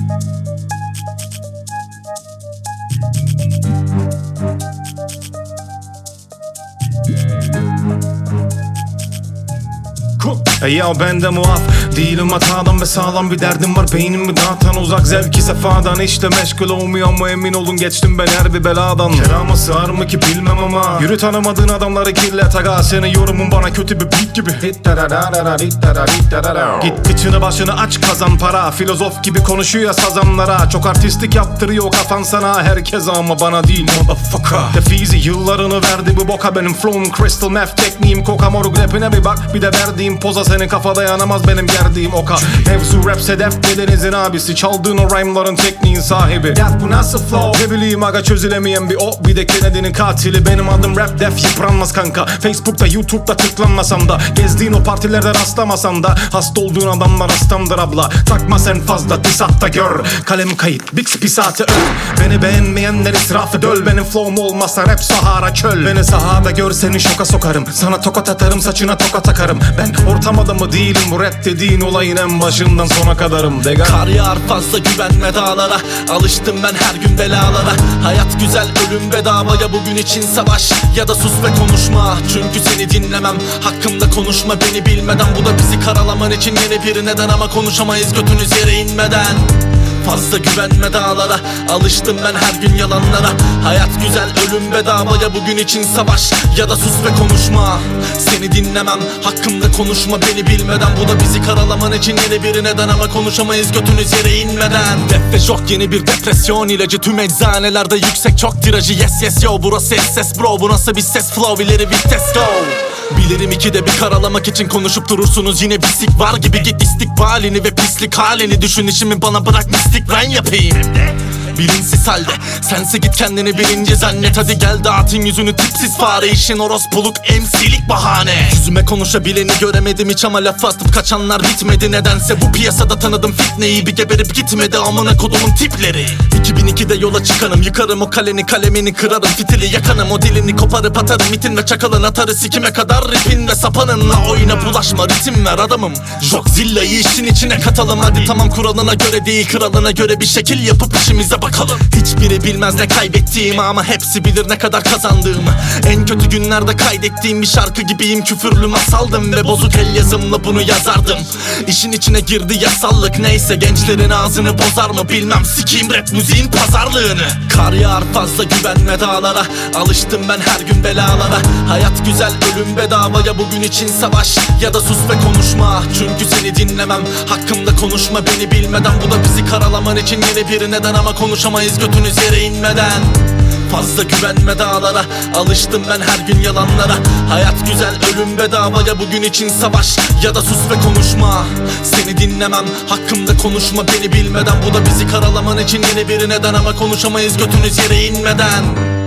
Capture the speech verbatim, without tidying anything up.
Ey ya ben de muaf değilim, hatadan ve sağlam bir derdim var. Beynimi dağıtan uzak zevki sefadan, işte meşgul olmuyor ama emin olun geçtim ben her bir beladan. Kerama sığar mı ki bilmem ama yürü tanımadığın adamları kirlet aga. Senin yorumun bana kötü bir beat gibi. Git kıçını başını aç kazan para. Filozof gibi konuşuyor sazanlara. Çok artistik yaptırıyor kafan sana. Herkese ama bana değil motherfucker. Defizi yıllarını verdi bu boka. Benim flow'um crystal meth, tekniğim koka. Moruk rapine bir bak, bir de verdiğim poza senin kafada yanamaz benim gerdiğim oka. Mevzu rap sedef dedenizin abisi. Çaldığın o rhyme'ların tekniğin sahibi. Ya bu nasıl flow? Ne bileyim aga, çözülemeyen bir o. Bir de Kennedy'nin katili. Benim adım rap def, yıpranmaz kanka. Facebook'ta YouTube'da tıklanmasam da, gezdiğin o partilerde rastlamasam da, hasta olduğun adamlar hastamdır abla. Takma sen fazla disatta gör. Kalem kayıt bix bir saate öl. Beni beğenmeyenler israfı döl. Benim flow'um olmazsa rap sahara çöl. Beni sahada gör seni şoka sokarım. Sana tokat atarım, saçına tokat takarım. Ben ortam adamı değilim, bu rap dediğin olayın en başından sona kadarım dega. Kar yağar fazla güvenme dağlara. Alıştım ben her gün belalara. Hayat güzel ölüm bedava, ya bugün için savaş ya da sus ve konuşma. Çünkü seni dinlemem, hakkımda konuşma beni bilmeden. Bu da bizi karalaman için yeni bir neden, ama konuşamayız götünüz yere inmeden. Fazla güvenme dağlara. Alıştım ben her gün yalanlara. Hayat güzel ölüm bedava, ya bugün için savaş ya da sus ve konuşma. Seni dinlemem, hakkımda konuşma beni bilmeden. Bu da bizi karalaman için yeni bir neden, ama konuşamayız götünüz yere inmeden. Def ve şok yeni bir depresyon ilacı. Tüm eczanelerde yüksek çok tirajı. Yes yes yo, burası ses bro. Bu nasıl bir ses flow, ileri vites go. Bilirim ikide bir karalamak için konuşup durursunuz. Yine pislik var gibi, git istikbalini ve pislik halini düşün. İşimi bana bırak, mistik ben yapayım. Bilinçsiz halde sense git kendini bilinci zannet. Hadi gel dağıtın yüzünü tipsiz fare. İşin orospuluk, M C'lik bahane. Yüzüme konuşabileni göremedim hiç, ama laf atıp kaçanlar bitmedi nedense. Bu piyasada tanıdım fitneyi, bir geberip gitmedi amına kodumun tipleri. iki bin ikide yola çıkanım, yıkarım o kaleni kalemini kırarım. Fitili yakanım, o dilini koparıp atarım. Mitin ve çakalın atarı sikime kadar ripin ve sapanınla oyuna bulaşma, ritim ver adamım. Jokzilla'yı işin içine katalım. Hadi tamam, kuralına göre değil kralına göre bir şekil yapıp işimize bakalım. Hiçbiri bilmez ne kaybettiğimi, ama hepsi bilir ne kadar kazandığımı. En kötü günlerde kaydettiğim bir şarkı gibiyim. Küfürlü masaldım ve bozuk el yazımla bunu yazardım. İşin içine girdi yasallık, neyse gençlerin ağzını bozar mı bilmem. Sikiyim rap müziğin pazarlığını. Kar yağar fazla güvenme dağlara. Alıştım ben her gün belalara. Hayat güzel ölüm bedava, ya bugün için savaş ya da sus ve konuşma. Çünkü seni dinlemem, hakkımda konuşma beni bilmeden. Bu da bizi karalaman için yeni bir neden, ama konuşamayız götünüz yere inmeden. Fazla güvenme dağlara. Alıştım ben her gün yalanlara. Hayat güzel ölüm bedava, ya bugün için savaş ya da sus ve konuşma. Seni dinlemem, hakkımda konuşma beni bilmeden. Bu da bizi karalaman için yeni bir neden, ama konuşamayız götünüz yere inmeden.